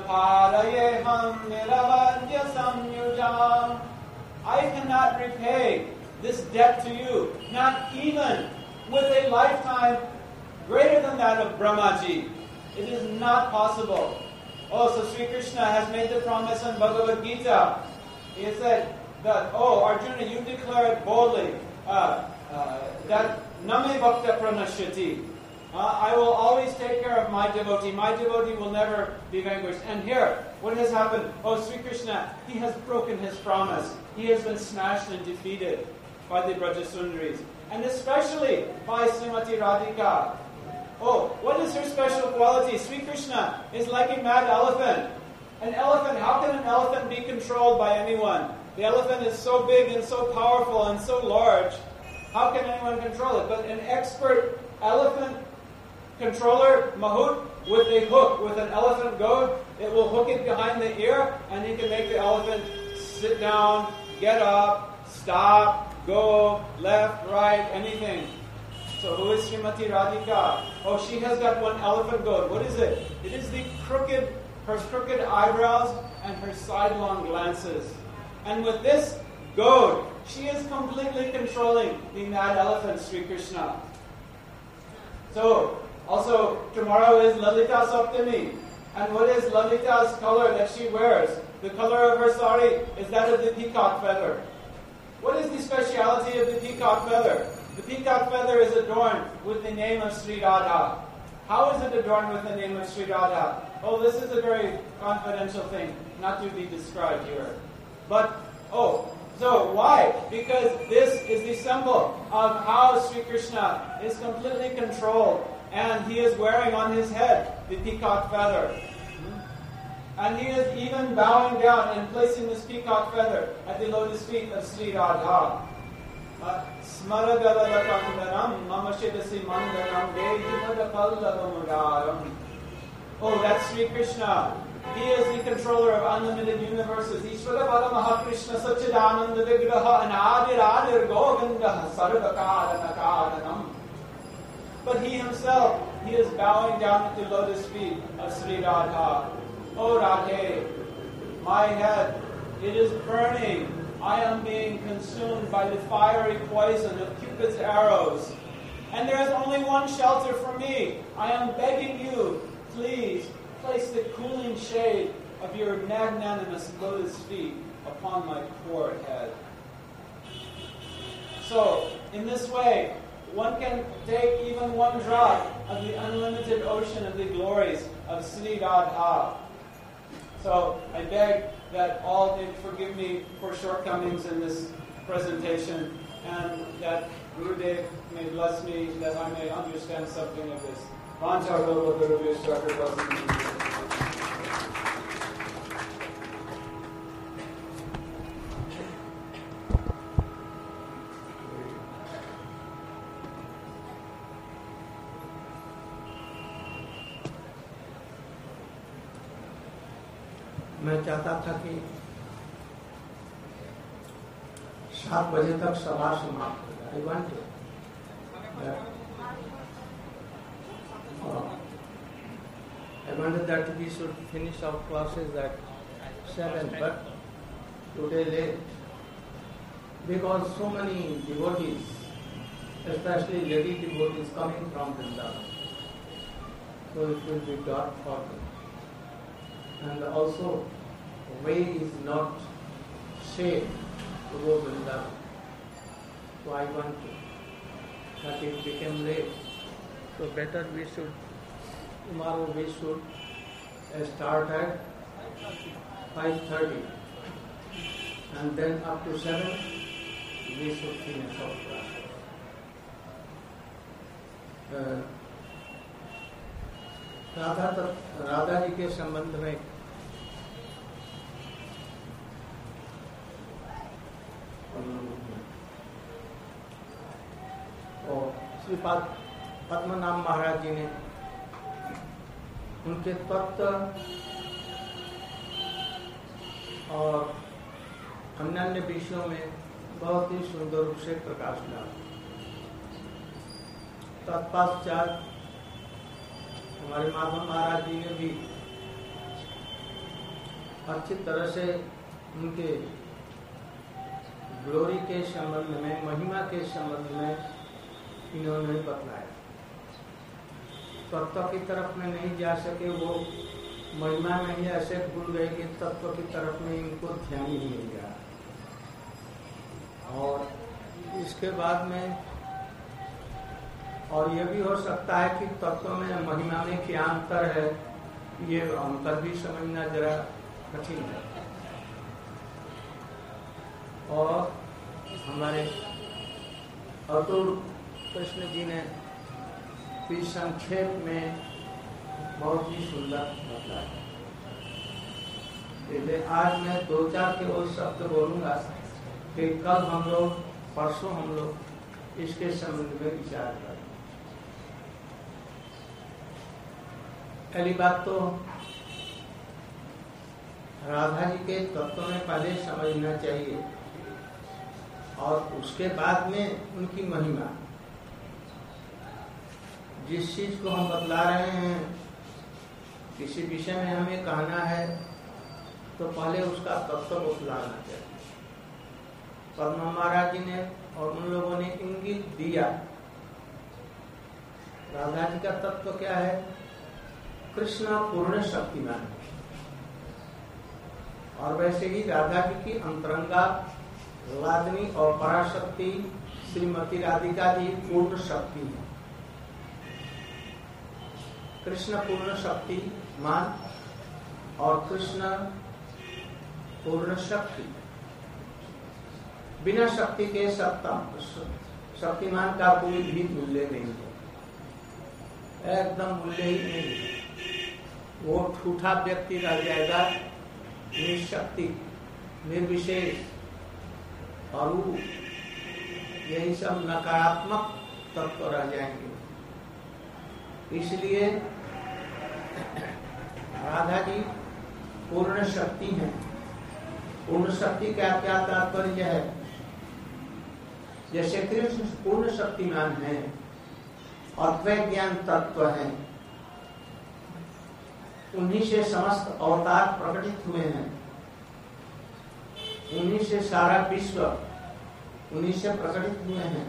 I cannot repay this debt to you, not even with a lifetime greater than that of Brahmaji. It is not possible. Oh, so Sri Krishna has made the promise in Bhagavad Gita. He has said that, oh, Arjuna, you declare it boldly, uh, uh, that Name Bhakta Pranashyati. Uh, I will always take care of my devotee. My devotee will never be vanquished. And here, what has happened? Oh, Sri Krishna, he has broken his promise. He has been smashed and defeated by the Brajasundaris. And especially by Srimati Radhika. Oh, what is her special quality? Sri Krishna is like a mad elephant. An elephant, how can an elephant be controlled by anyone? The elephant is so big and so powerful and so large. How can anyone control it? But an expert elephant controller, Mahut, with a hook, with an elephant goad, it will hook it behind the ear, and he can make the elephant sit down, get up, stop, go, left, right, anything. So who is Srimati Radhika? Oh, she has got one elephant goad. What is it? It is the crooked, her crooked eyebrows and her sidelong glances. And with this goad, she is completely controlling the mad elephant, Sri Krishna. So, also, tomorrow is Lalita Saptami. And what is Lalita's color that she wears? The color of her sari is that of the peacock feather. What is the speciality of the peacock feather? The peacock feather is adorned with the name of Sri Radha. How is it adorned with the name of Sri Radha? Oh, this is a very confidential thing, not to be described here. But, oh, so why? Because this is the symbol of how Sri Krishna is completely controlled. And he is wearing on his head the peacock feather. And he is even bowing down and placing this peacock feather at the lotus feet of Sri Radha. Oh, that's Sri Krishna. He is the controller of unlimited universes. Ishvara Paramaha Krishna Sachidananda Vigraha Anadir Adir Govinda Sarvakara Nakaranam. But he himself, he is bowing down at the lotus feet of Sri Radha. Oh Radhe, my head, it is burning. I am being consumed by the fiery poison of Cupid's arrows. And there is only one shelter for me. I am begging you, please, place the cooling shade of your magnanimous lotus feet upon my poor head. So, in this way, one can take even one drop of the unlimited ocean of the glories of Sri Radha. So, I beg that all may forgive me for shortcomings in this presentation, and that Gurudev may bless me, that I may understand something of this. मैं चाहता था कि सात बजे तक सभा समाप्त हो जाए। I wanted that, uh, I wanted that we should finish our classes at seven, but today late because so many devotees, especially lady devotees, coming from Vrindavan, so it will be dark for them. And also, way is not safe to go Vrindavan. So I want to, that it became late. So better we should, tomorrow we should start at five thirty. And then up to seven, we should finish our class. Radha Radha ji के संबंध में और श्रीपाद पद्मनाभ महाराज जी ने उनके तत्व और अन्य विषयों में बहुत ही सुंदर रूप से प्रकाश डाला। तत्पश्चात हमारे माधव महाराज जी ने भी अच्छी तरह से उनके ग्लोरी के संबंध में, महिमा के संबंध में इन्होंने बतलाया। तत्व की तरफ में नहीं जा सके, वो महिमा में ही ऐसे भूल गए कि तत्व की तरफ में इनको ध्यान ही नहीं गया। और इसके बाद में और ये भी हो सकता है कि तत्व में महिमा में क्या अंतर है, ये अंतर भी समझना जरा कठिन है। और हमारे अतुल कृष्ण जी ने भी संक्षेप में बहुत ही सुंदर बताया। आज मैं दो चार के वो शब्द बोलूंगा कि कल हम लोग, परसों हम लोग इसके संबंध में विचार करें। पहली बात तो राधा जी के तत्व में पहले समझना चाहिए और उसके बाद में उनकी महिमा। जिस चीज को हम बतला रहे हैं, किसी विषय में हमें कहना है तो पहले उसका तत्व बतलाना चाहिए। पद्मा महाराज जी ने और उन लोगों ने इंगित दिया। राधा जी का तत्व क्या है? कृष्ण पूर्ण शक्तिमान। और वैसे ही राधा जी की अंतरंगा लादनी और पराशक्ति श्रीमती राधिका जी पूर्ण शक्ति है। कृष्ण पूर्ण शक्तिमान और कृष्ण पूर्ण शक्ति। बिना शक्ति के सत्ता शक्तिमान का कोई भी मूल्य नहीं है, एकदम मूल्य ही नहीं है। वो ठूठा व्यक्ति रह जाएगा, निशक्ति, निर्विशेष और यही सब नकारात्मक तत्व रह जाएंगे। इसलिए राधा जी पूर्ण शक्ति है। पूर्ण शक्ति का क्या तात्पर्य है? जैसे कृष्ण पूर्ण शक्तिमान है और ज्ञान तत्व है, उन्हीं से समस्त अवतार प्रकटित हुए हैं, उन्हीं से सारा विश्व, उन्हीं से प्रकटित हुए हैं।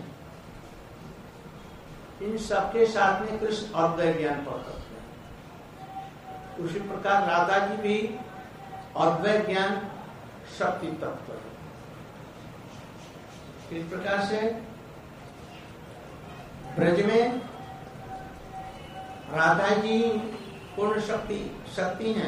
इन सबके साथ में कृष्ण अद्वैत ज्ञान प्रकट है। उसी प्रकार राधा जी भी अद्वैत ज्ञान शक्ति तत्व है। इस प्रकार से ब्रज में राधा जी पूर्ण शक्ति शक्ति हैं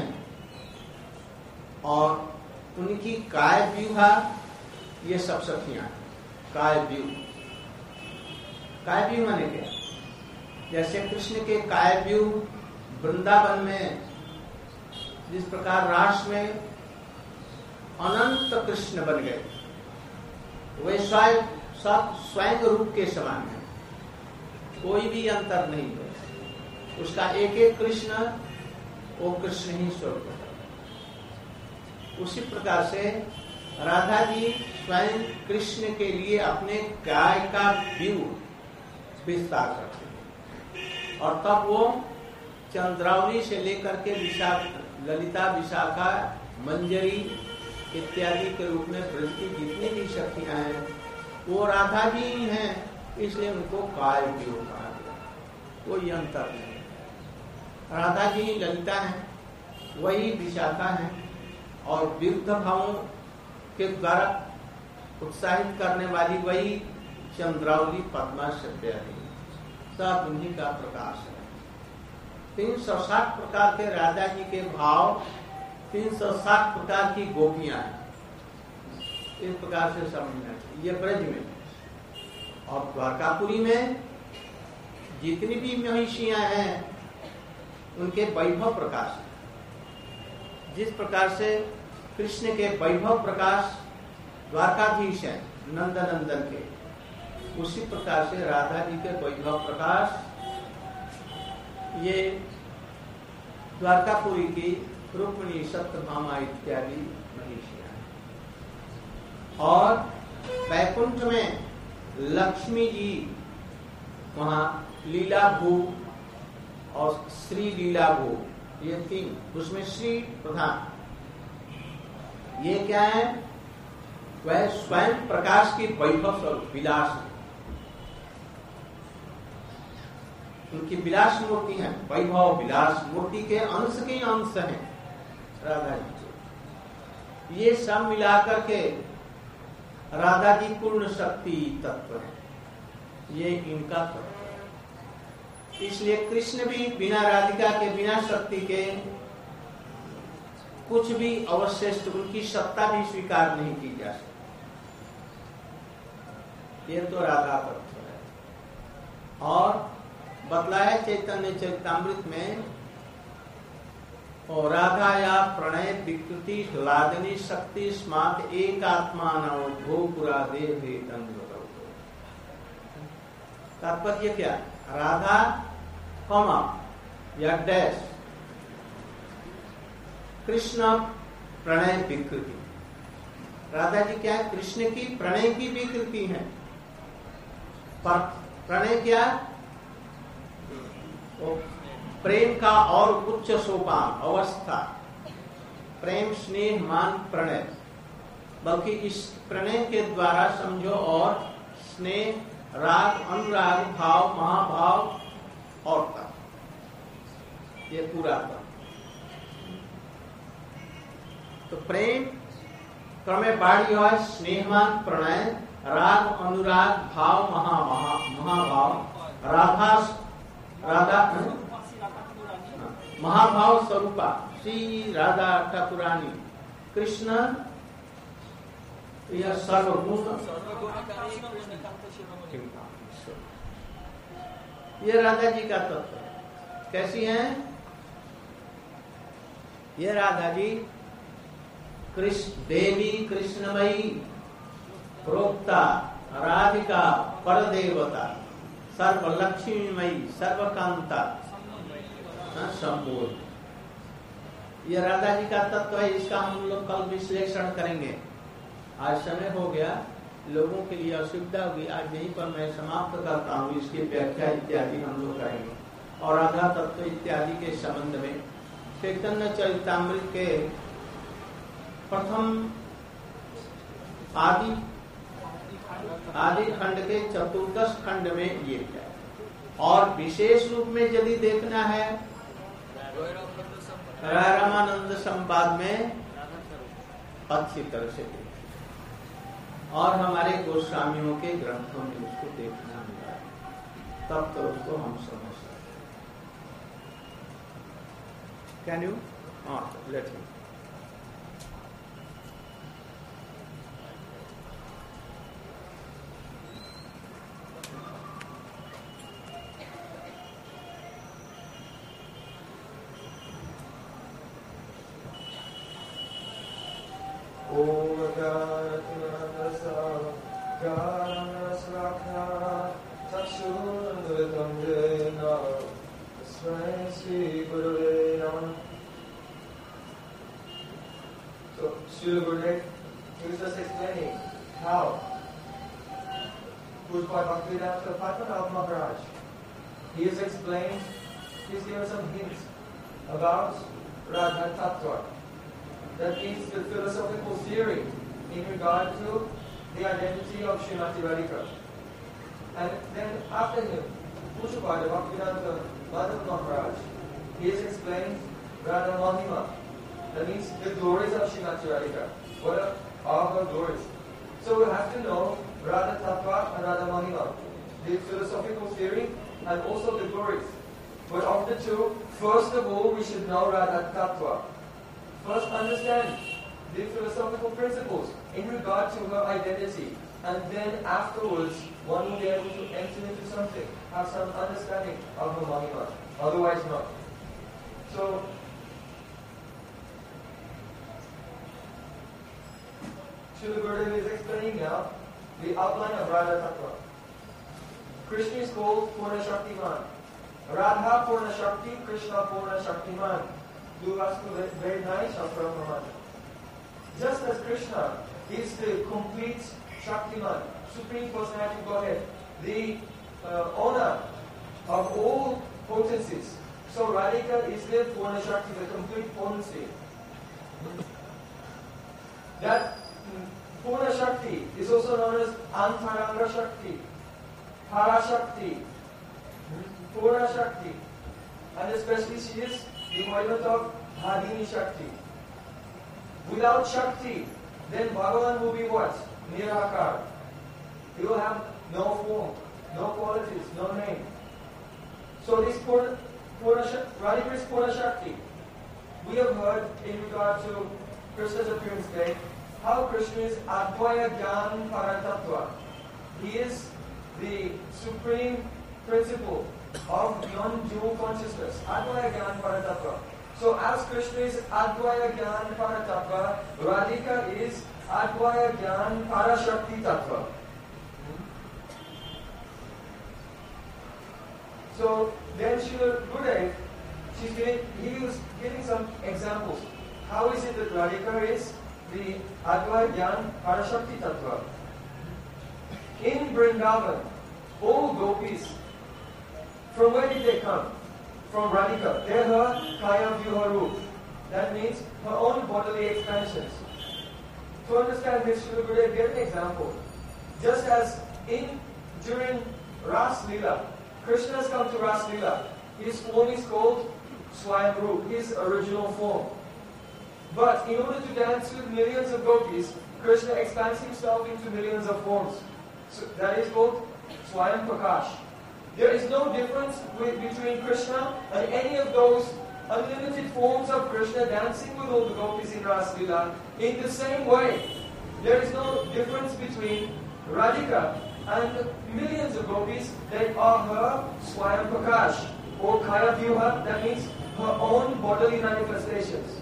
और उनकी काय व्यूहा ये सब शक्तियां। काय व्यू, काय व्यू माने क्या? जैसे कृष्ण के काय व्यू वृंदावन में जिस प्रकार रास में अनंत कृष्ण बन गए, वे स्वयं सब स्वयं रूप के समान है, कोई भी अंतर नहीं है। उसका एक एक कृष्ण वो कृष्ण ही स्वरूप है। उसी प्रकार से राधा जी स्वयं कृष्ण के लिए अपने काय का व्यू विस्तार करते हैं और तब वो चंद्रावली से लेकर के विशाखा, ललिता, विशाखा, मंजरी इत्यादि के रूप में ब्रज की जितनी भी शक्तियां हैं वो राधा जी ही हैं, इसलिए उनको काय व्यू कहा गया। कोई अंतर नहीं। राधा जी ललिता है, वही विशाखा है और विरुद्ध भावों के द्वारा उत्साहित करने वाली वही चंद्रावली, पद्मा, सत्यादि सब उन्हीं का प्रकाश है। तीन सौ साठ प्रकार के राधा जी के भाव, तीन सौ साठ प्रकार की गोपियां हैं। इस प्रकार से समझना चाहिए। ये ब्रज में और द्वारकापुरी में जितनी भी महिषियां हैं उनके वैभव प्रकाश, जिस प्रकार से कृष्ण के वैभव प्रकाश द्वारकाधीश है नंद नंदन के, उसी प्रकार से राधा जी के वैभव प्रकाश ये द्वारकापुरी की रुक्मिणी, सत्यभामा इत्यादि महिषियां हैं। और वैकुंठ में लक्ष्मी जी वहां लीला भू और श्री लीला भू, ये तीन, उसमें श्री प्रधान। ये क्या है? वह स्वयं प्रकाश की वैभव स्वरूप विलास है, उनकी विलास मूर्ति है, वैभव विलास मूर्ति के अंश के अंश हैं राधा जी। ये सब मिलाकर के राधा जी पूर्ण शक्ति तत्व है, ये इनका तत्व है। इसलिए कृष्ण भी बिना राधिका के, बिना शक्ति के कुछ भी अवशिष्ट, उनकी सत्ता भी स्वीकार नहीं की जा सकती। ये तो राधा तत्व है। और बतलाया चैतन्य चरितामृत में, और राधा या प्रणय विकृति लादनी शक्ति स्मात एक आत्मा नव भोपुरा देव तात्पर्य क्या? राधा कॉमा या डैश कृष्ण प्रणय विकृति। राधा जी क्या है? कृष्ण की प्रणय की विकृति है। पर प्रणय क्या? प्रेम का और उच्च सोपान अवस्था, प्रेम स्नेह मान प्रणय, बल्कि इस प्रणय के द्वारा समझो और स्नेह, राग, अनुराग, भाव, महाभाव और तप, ये पूरा तप। तो प्रेम क्रमे बाढ़ी हुआ स्नेहमान प्रणय, राग, अनुराग, भाव, महा महा महाभाव, राधा राधा महाभाव स्वरूपा श्री राधा ठाकुरानी कृष्ण, यह सर्वगुण, ये राधा जी का तत्व है। कैसी हैं ये राधा जी? कृष्ण देवी कृष्णमयी, प्रोक्ता राधिका परदेवता, सर्वलक्ष्मीमयी, सर्वकांता, संपूर्ण। यह राधा जी का तत्व है। इसका हम लोग कल विश्लेषण करेंगे। आज समय हो गया, लोगों के लिए असुविधा होगी, आज यहीं पर मैं समाप्त करता हूँ। इसकी व्याख्या इत्यादि हम लोग करेंगे, और राधा तत्व इत्यादि के संबंध में चैतन्य चरितामृत के प्रथम आदि आदि खंड के चतुर्दश खंड में ये है। और विशेष रूप में यदि देखना है, रामानंद संवाद में अच्छी तरह से देखिए, और हमारे गोस्वामियों के ग्रंथों में उसको देखना मिला, तब तो उसको हम समझ सकते। Can you let me Srila Gurudev, he was just explaining how Pujpa Bhaktivedanta Padmanabh Maharaj, he has explained, he's given some hints about Radha Tattva. That means the philosophical theory in regard to the identity of Srimati Radhika. And then after him, Pujpa Bhaktivedanta Madhav Maharaj, he has explained Radha Mahima. That means the glories of Srimati Radhika. What are her glories? So we have to know Radha Tattva and Radha Mahima, the philosophical theory and also the glories. But of the two, first of all, we should know Radha Tattva. First understand the philosophical principles in regard to her identity. And then afterwards, one will be able to enter into something, have some understanding of her Mahima. Otherwise not. So, Srila Gurudev is explaining now the outline of Radha Tattva. Krishna is called Purna Shaktiman. Radha Purna Shakti, Krishna Purna Shaktiman. Do ask very, very nice Shastra Praman. Just as Krishna is the complete Shaktiman, Supreme Personality of Godhead, the uh, owner of all potencies. So Radhika is the Purna Shakti, the complete potency. That Purna Shakti is also known as Antaranga Shakti, Parashakti, Purna Shakti, and especially she is the embodiment of Bhadini Shakti. Without Shakti, then Bhagavan will be what? Nirakar. He will have no form, no qualities, no name. So this Purna, Purna Radhika is Purna Shakti. We have heard in regard to Krishna's appearance day, how Krishna is Advaya Gyan Paratattva. He is the supreme principle of non-dual consciousness. Advaya Gyan Paratattva. So as Krishna is Advaya Gyan Paratattva, Radhika is Advaya Gyan Parashakti Tattva. So then Srila Gurudev, she's giving, he was giving some examples. How is it that Radhika is the Advaya Gyan Parashakti Tattva? In Vrindavan, all gopis, from where did they come? From Radhika. They're her Kaya Vyuha Roop. That means her own bodily expansions. To understand this, Srila Gurudev gave an example. Just as in during Ras Leela, Krishna has come to Ras Leela. His form is called Swayambhu, his original form. But in order to dance with millions of gopis, Krishna expands himself into millions of forms. So that is called Swayam Prakash. There is no difference with, between Krishna and any of those unlimited forms of Krishna dancing with all the gopis in Ras Leela. In the same way, there is no difference between Radhika and millions of gopis that are her Swayam Prakash or Kaya Vyuha, that means her own bodily manifestations,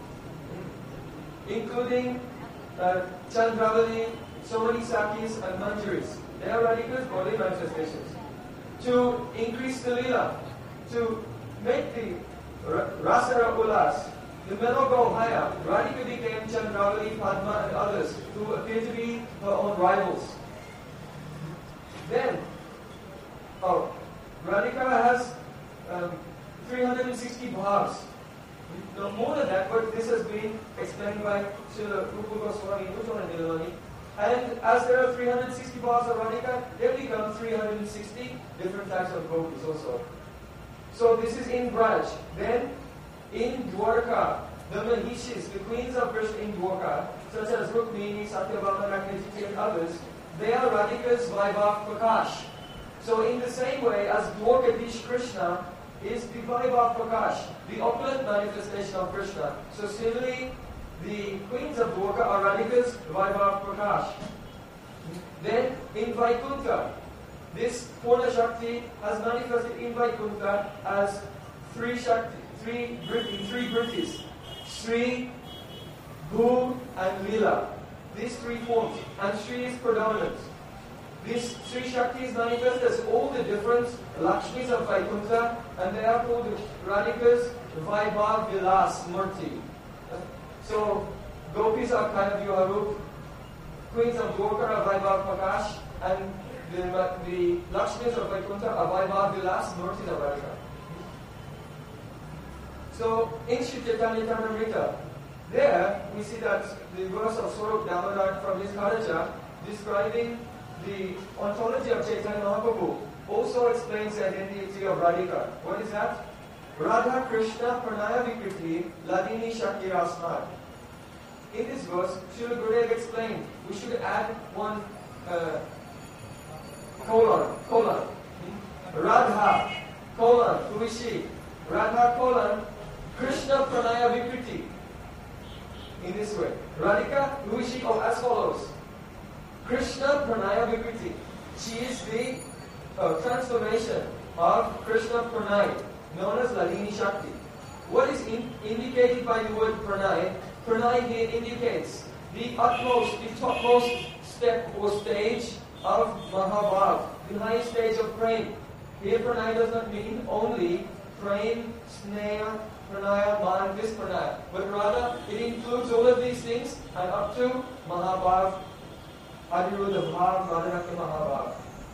including uh, Chandravali, so many Sakis and Manjaris. They are Radhika's bodily manifestations. To increase the Leela, to make the Rasara Ulas, the mellow go higher, Radhika became Chandravali, Padma and others who appear to be her own rivals. Then, oh, Radhika has um, three hundred sixty bhavs. No more than that, but this has been explained by Srila Rupa Goswami, Ujjwala Nilavani. And as there are three hundred sixty bhavs of Radhika, there become three hundred sixty different types of gopis also. So this is in Braj. Then in Dwarka, the Mahishis, the queens of Krishna in Dwarka, such as Rukmini, Satyabhama, Rakniti and others, they are Radhika's Vaibhav Prakash. So in the same way as Dwarkadish Krishna is the Vaibhav Prakash, the opulent manifestation of Krishna. So similarly, the queens of Dwarka are Radhika's Vaibhav Prakash. Then in Vaikuntha, this Purna Shakti has manifested in Vaikuntha as three Shakti, three in three Vritis, Sri, Bhu and Leela. These three forms, and Sri is predominant. This Sri Shakti is manifested as all the different Lakshmis of Vaikuntha, and they are called Radhika's Vaibhav Vilas Murti. So, gopis are Kaya Vyuha Roop, queens of Dwarka are Vaibhav Prakash, and the, the Lakshmis of Vaikuntha are Vaibhav Vilas Murti of Radhika. So, in Shri Chaitanya Charitamrita, there we see that the verse of Swarup Damodar from his Karaja describing the ontology of Chaitanya Mahaprabhu also explains the identity of Radhika. What is that? Radha Krishna Pranaya Vikriti Ladini Shakti Rasmad. In this verse, Srila Gurudev explained we should add one uh, colon, colon. Radha, colon, who is she? Radha, colon, Krishna Pranaya Vikriti. in this way. Radhika, who is she? Oh, as follows. Krishna Pranaya Vikriti. She is the uh, transformation of Krishna Pranay, known as Ladini Shakti. What is in, indicated by the word Pranay? Pranay here indicates the utmost, the topmost step or stage of Mahabhav, the highest stage of praying. Here Pranay does not mean only praying, sneha, pranaya, man, this pranaya, but rather it includes all of these things and up to Mahabhav, Adiruddha Bhav, Madhanakya Mahabhav.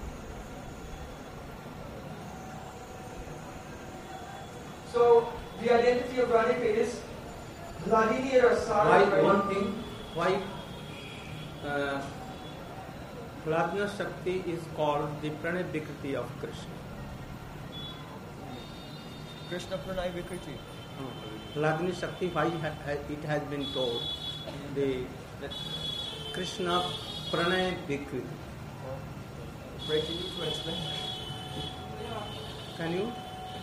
So the identity of Radhika is Ladini Rasara. Why one thing? Why uh, Hladna Shakti is called the Pranay Vikriti of Krishna? Krishna Pranay Vikriti. Hladni Shakti, why ha- ha- it has been told the Krishna Pranay Vikriti. Pray to you to explain. Can you?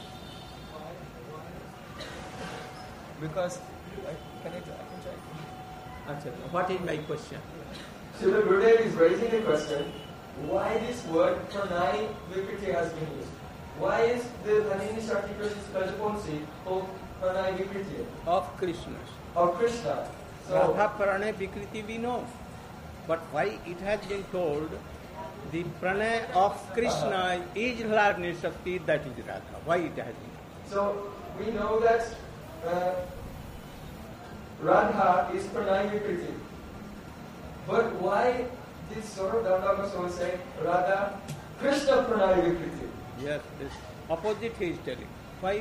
Because I, can I, I can try. Achha, what is my question? So the Gurudev is raising the question, why this word Pranay Vikriti has been used? Why is the Ladini Shakti Krishna's Kajaponsi called Pranay Vikriti? Of Krishna. Of Krishna. So, Radha Pranay Vikriti we know. But why it has been told the Pranay of Krishna is Hladni Shakti, that is Radha. Why it has been? so we know that uh, Radha is Pranay Vikriti. But why did Saurabh Damodar Goswami say Radha Krishna Pranay Vikriti? Yes, this opposite he is telling. Why?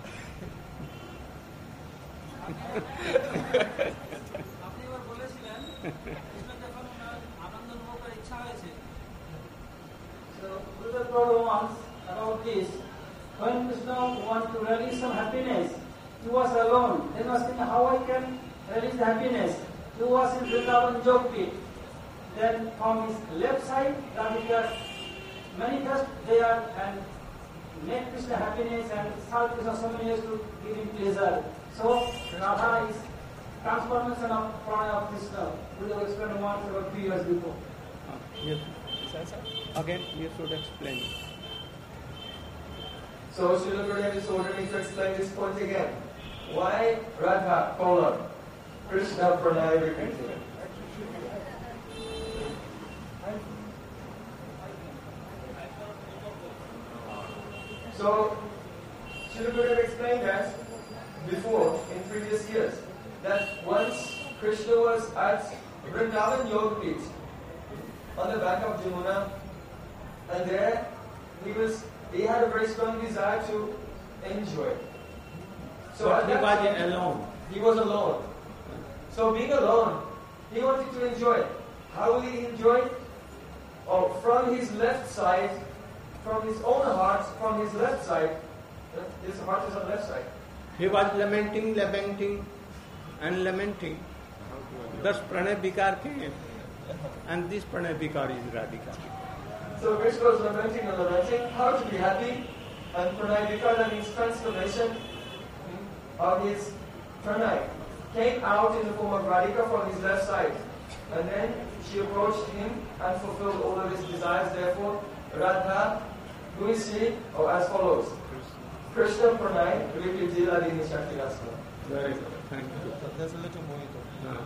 আপনি এবার বলেছিলেন কৃষ্ণ যখন ওনার আনন্দ অনুভব করার ইচ্ছা হয়েছে So Gurudev Prabhu wants about this. When Krishna wants to release some happiness, he was alone. Then was thinking how I can release the happiness. He was in Vrindavan Jogpit. Then from his left side, Radhika manifest there and make Krishna happiness and serve Krishna so many years to give him pleasure. So Radha is transformation of Pranay of Krishna. We have explained once about three years before. Ah, yes. Again, you should explain. So Srila Gurudev is ordering to explain this point again. Why Radha, colon, Krishna Pranay Vikriti? So, Srila Gurudev explained that before, in previous years, that once Krishna was at Vrindavan Yogapit, on the bank of Jamuna, and there he was, he had a very strong desire to enjoy. So But at he that was time, alone. he was alone. So being alone, he wanted to enjoy. How will he enjoy? Oh, from his left side, from his own heart, from his left side, his heart is on the left side. He was lamenting, lamenting, and lamenting. Thus Pranay Vikar came. And this Pranay Vikar is Radhika. So Krishna was lamenting and lamenting how to be happy, and Pranay Vikar, that means transformation of his Pranay, came out in the form of Radhika from his left side. And then she approached him and fulfilled all of his desires. Therefore, Radha, who is she? Oh, as follows. Krishna Pranay, Vikriti Ladini Shakti Rasa. Very good. Thank you. There's a little more. Ah.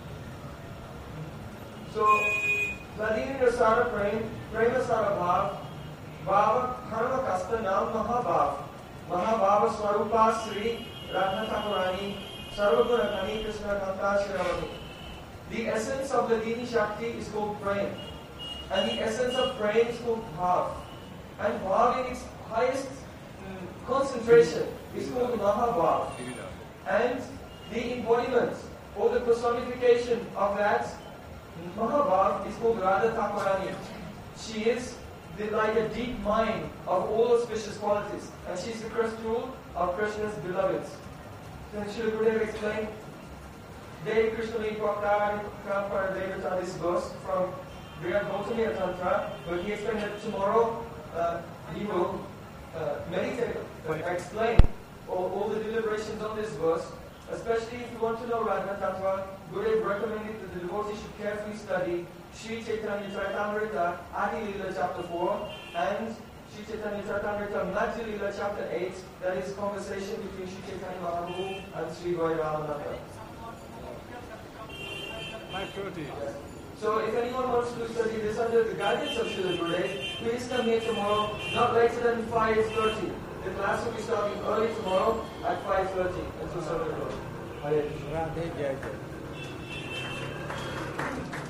So, Ladini Rasara Prem, Prema Sara Bhav, Bhava Karma Kasta Nam Mahabhav, Mahabhava Swarupa Sri Radha Thakurani, Sarvaguna Kani Krishna Kanta Shiravani. The essence of Ladini Shakti is called Prem, and the essence of Prem is called Bhav. And Bhav in its highest mm, concentration is called Mahabhav. And the embodiment or the personification of that Mahabhav is called Radha Thakurani. She is the, like a deep mine of all auspicious qualities, and she is the crystal of Krishna's beloveds. So Srila Gurudev explained, Devi Krishna Prabhupada Prabhupada this verse from Brihad Gautami Tantra, but he explained that tomorrow uh, he will uh, meditate, uh, explain all, all the deliberations on this verse Especially if you want to know Radha Tattva, Gurudev recommended that the devotee should carefully study Sri Chaitanya Charitamrita, Adi Lila chapter four, and Sri Chaitanya Charitamrita, Madhya Lila chapter eight, that is conversation between Sri Chaitanya Mahaprabhu and Sri Vairāmananda. five thirty. So if anyone wants to study this under the guidance of Srila Gurudev, please come here tomorrow, not later than five thirty. The class will be starting early tomorrow at five thirty until seven o'clock. Hare Krishna. Radhe Jai Jai.